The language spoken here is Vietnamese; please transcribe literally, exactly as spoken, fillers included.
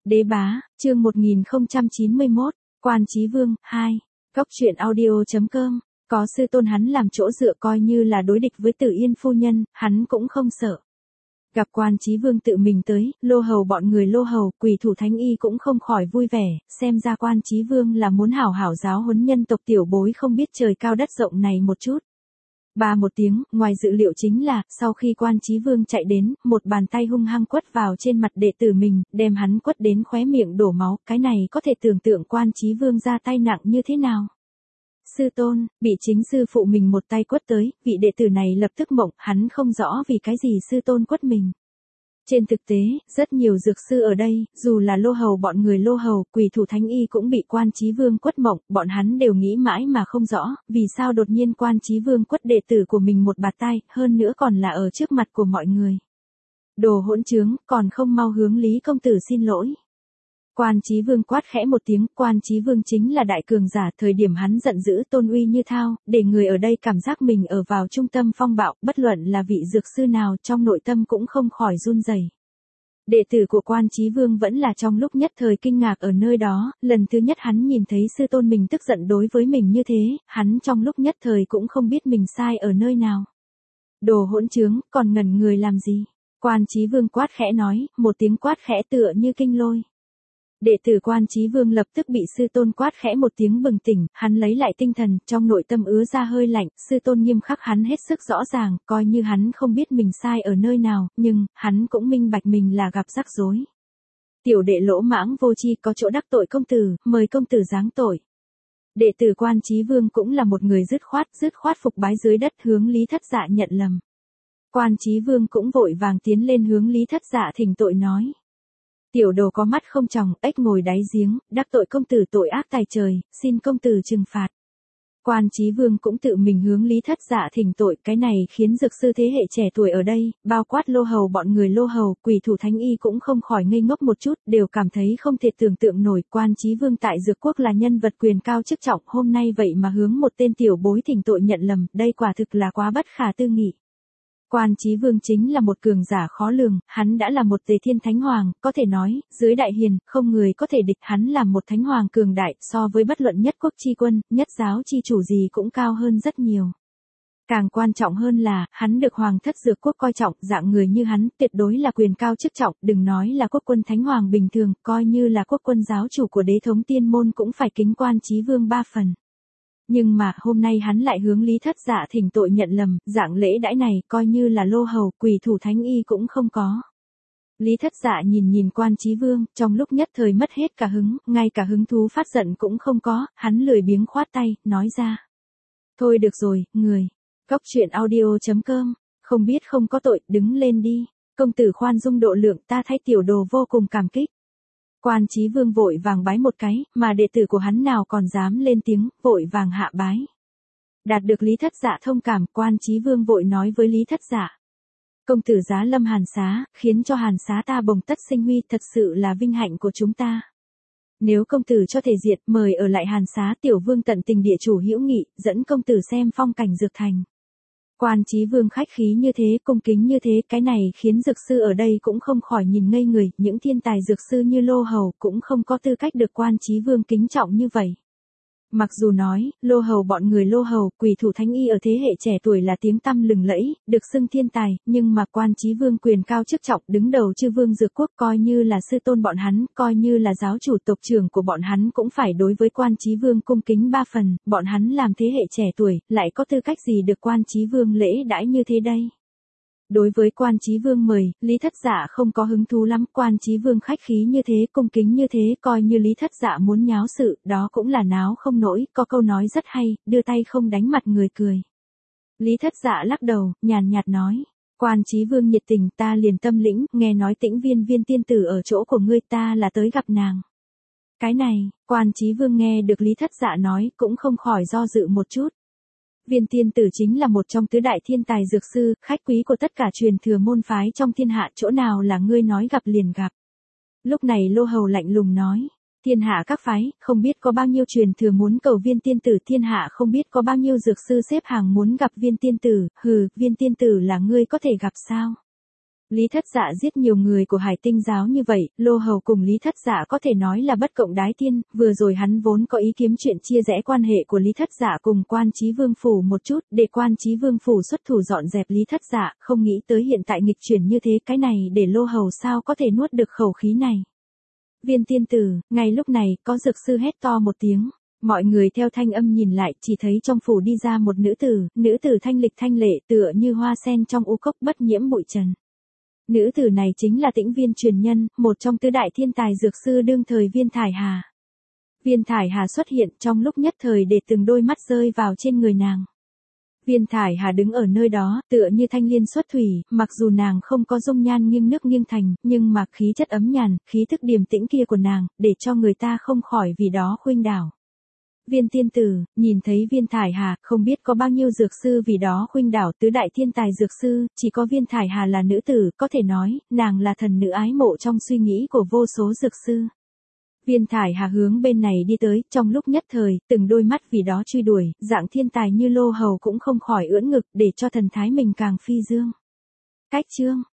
Đế bá, chương một nghìn không trăm chín mươi mốt, Quan Chí Vương, hai. Cốc truyện audio chấm com, có sư tôn hắn làm chỗ dựa coi như là đối địch với Tử Yên phu nhân, hắn cũng không sợ. Gặp Quan Chí Vương tự mình tới, lô hầu bọn người lô hầu, quỷ thủ thánh y cũng không khỏi vui vẻ, xem ra Quan Chí Vương là muốn hảo hảo giáo huấn nhân tộc tiểu bối không biết trời cao đất rộng này một chút. Ba một tiếng, ngoài dự liệu chính là, sau khi Quan Chí Vương chạy đến, một bàn tay hung hăng quất vào trên mặt đệ tử mình, đem hắn quất đến khóe miệng đổ máu, cái này có thể tưởng tượng Quan Chí Vương ra tay nặng như thế nào. Sư tôn, bị chính sư phụ mình một tay quất tới, vị đệ tử này lập tức mộng, hắn không rõ vì cái gì sư tôn quất mình. Trên thực tế, rất nhiều dược sư ở đây, dù là lô hầu bọn người lô hầu, quỷ thủ thánh y cũng bị Quan Chí Vương quất mộng, bọn hắn đều nghĩ mãi mà không rõ, vì sao đột nhiên Quan Chí Vương quất đệ tử của mình một bạt tai, hơn nữa còn là ở trước mặt của mọi người. Đồ hỗn trướng, còn không mau hướng Lý công tử xin lỗi. Quan Chí Vương quát khẽ một tiếng, Quan Chí Vương chính là đại cường giả, thời điểm hắn giận dữ tôn uy như thao, để người ở đây cảm giác mình ở vào trung tâm phong bạo, bất luận là vị dược sư nào trong nội tâm cũng không khỏi run rẩy. Đệ tử của Quan Chí Vương vẫn là trong lúc nhất thời kinh ngạc ở nơi đó, lần thứ nhất hắn nhìn thấy sư tôn mình tức giận đối với mình như thế, hắn trong lúc nhất thời cũng không biết mình sai ở nơi nào. Đồ hỗn trướng, còn ngẩn người làm gì? Quan Chí Vương quát khẽ nói, một tiếng quát khẽ tựa như kinh lôi. Đệ tử Quan Chí Vương lập tức bị sư tôn quát khẽ một tiếng bừng tỉnh, hắn lấy lại tinh thần, trong nội tâm ứa ra hơi lạnh, sư tôn nghiêm khắc hắn hết sức rõ ràng, coi như hắn không biết mình sai ở nơi nào, nhưng, hắn cũng minh bạch mình là gặp rắc rối. Tiểu đệ lỗ mãng vô tri có chỗ đắc tội công tử, mời công tử giáng tội. Đệ tử Quan Chí Vương cũng là một người dứt khoát, dứt khoát phục bái dưới đất hướng Lý Thất Dạ nhận lầm. Quan Chí Vương cũng vội vàng tiến lên hướng Lý Thất Dạ thỉnh tội nói. Tiểu đồ có mắt không tròng, ếch ngồi đáy giếng, đắc tội công tử tội ác tài trời, xin công tử trừng phạt. Quan Chí Vương cũng tự mình hướng Lý Thất Dạ thỉnh tội, cái này khiến dược sư thế hệ trẻ tuổi ở đây, bao quát lô hầu bọn người lô hầu, quỷ thủ thánh y cũng không khỏi ngây ngốc một chút, đều cảm thấy không thể tưởng tượng nổi, Quan Chí Vương tại dược quốc là nhân vật quyền cao chức trọng, hôm nay vậy mà hướng một tên tiểu bối thỉnh tội nhận lầm, đây quả thực là quá bất khả tư nghị. Quan Chí Vương chính là một cường giả khó lường, hắn đã là một tề thiên thánh hoàng, có thể nói, dưới đại hiền, không người có thể địch, hắn là một thánh hoàng cường đại, so với bất luận nhất quốc chi quân, nhất giáo chi chủ gì cũng cao hơn rất nhiều. Càng quan trọng hơn là, hắn được hoàng thất dược quốc coi trọng, dạng người như hắn, tuyệt đối là quyền cao chức trọng, đừng nói là quốc quân thánh hoàng bình thường, coi như là quốc quân giáo chủ của đế thống tiên môn cũng phải kính Quan Chí Vương ba phần. Nhưng mà, hôm nay hắn lại hướng Lý Thất Dạ thỉnh tội nhận lầm, dạng lễ đãi này, coi như là lô hầu, quỷ thủ thánh y cũng không có. Lý Thất Dạ nhìn nhìn Quan Chí Vương, trong lúc nhất thời mất hết cả hứng, ngay cả hứng thú phát giận cũng không có, hắn lười biếng khoát tay, nói ra. Thôi được rồi, người. Cốc truyện audio chấm com, không biết không có tội, đứng lên đi. Công tử khoan dung độ lượng, ta thay tiểu đồ vô cùng cảm kích. Quan Chí Vương vội vàng bái một cái, mà đệ tử của hắn nào còn dám lên tiếng, vội vàng hạ bái. Đạt được Lý Thất Dạ thông cảm, Quan Chí Vương vội nói với Lý Thất Dạ. Công tử giá lâm hàn xá, khiến cho hàn xá ta bồng tất sinh huy, thật sự là vinh hạnh của chúng ta. Nếu công tử cho thể diệt, mời ở lại hàn xá, tiểu vương tận tình địa chủ hữu nghị, dẫn công tử xem phong cảnh dược thành. Quan Chí Vương khách khí như thế, cung kính như thế, cái này khiến dược sư ở đây cũng không khỏi nhìn ngây người, những thiên tài dược sư như lô hầu cũng không có tư cách được Quan Chí Vương kính trọng như vậy. Mặc dù nói, lô hầu bọn người lô hầu, quỷ thủ thánh y ở thế hệ trẻ tuổi là tiếng tăm lừng lẫy, được xưng thiên tài, nhưng mà Quan Chí Vương quyền cao chức trọng, đứng đầu chư vương dược quốc, coi như là sư tôn bọn hắn, coi như là giáo chủ tộc trưởng của bọn hắn cũng phải đối với Quan Chí Vương cung kính ba phần, bọn hắn làm thế hệ trẻ tuổi, lại có tư cách gì được Quan Chí Vương lễ đãi như thế đây? Đối với Quan Chí Vương mời, Lý Thất Dạ không có hứng thú lắm, Quan Chí Vương khách khí như thế, cung kính như thế, coi như Lý Thất Dạ muốn nháo sự, đó cũng là náo không nổi, có câu nói rất hay, đưa tay không đánh mặt người cười. Lý Thất Dạ lắc đầu, nhàn nhạt nói, Quan Chí Vương nhiệt tình, ta liền tâm lĩnh, nghe nói Tĩnh Viên Viên tiên tử ở chỗ của ngươi, ta là tới gặp nàng. Cái này, Quan Chí Vương nghe được Lý Thất Dạ nói, cũng không khỏi do dự một chút. Viên tiên tử chính là một trong tứ đại thiên tài dược sư, khách quý của tất cả truyền thừa môn phái trong thiên hạ, chỗ nào là ngươi nói gặp liền gặp. Lúc này lô hầu lạnh lùng nói, thiên hạ các phái, không biết có bao nhiêu truyền thừa muốn cầu viên tiên tử, thiên hạ không biết có bao nhiêu dược sư xếp hàng muốn gặp viên tiên tử, hừ, viên tiên tử là ngươi có thể gặp sao? Lý Thất Dạ giết nhiều người của Hải Tinh giáo như vậy, Lô Hầu cùng Lý Thất Dạ có thể nói là bất cộng đái thiên, vừa rồi hắn vốn có ý kiếm chuyện chia rẽ quan hệ của Lý Thất Dạ cùng Quan Chí Vương phủ một chút, để Quan Chí Vương phủ xuất thủ dọn dẹp Lý Thất Dạ, không nghĩ tới hiện tại nghịch chuyển như thế, cái này để Lô Hầu sao có thể nuốt được khẩu khí này. Viên tiên tử, ngay lúc này, có dược sư hét to một tiếng. Mọi người theo thanh âm nhìn lại, chỉ thấy trong phủ đi ra một nữ tử, nữ tử thanh lịch thanh lệ tựa như hoa sen trong u cốc bất nhiễm bụi trần. Nữ tử này chính là Tĩnh Viên truyền nhân, một trong tứ đại thiên tài dược sư đương thời Viên Thải Hà. Viên Thải Hà xuất hiện trong lúc nhất thời để từng đôi mắt rơi vào trên người nàng. Viên Thải Hà đứng ở nơi đó, tựa như thanh liên xuất thủy, mặc dù nàng không có dung nhan nghiêng nước nghiêng thành, nhưng mà khí chất ấm nhàn, khí thức điềm tĩnh kia của nàng, để cho người ta không khỏi vì đó khuynh đảo. Viên tiên tử, nhìn thấy Viên Thải Hà, không biết có bao nhiêu dược sư vì đó khuynh đảo tứ đại thiên tài dược sư, chỉ có Viên Thải Hà là nữ tử, có thể nói, nàng là thần nữ ái mộ trong suy nghĩ của vô số dược sư. Viên Thải Hà hướng bên này đi tới, trong lúc nhất thời, từng đôi mắt vì đó truy đuổi, dạng thiên tài như Lô Hầu cũng không khỏi ưỡn ngực để cho thần thái mình càng phi dương. Cách chương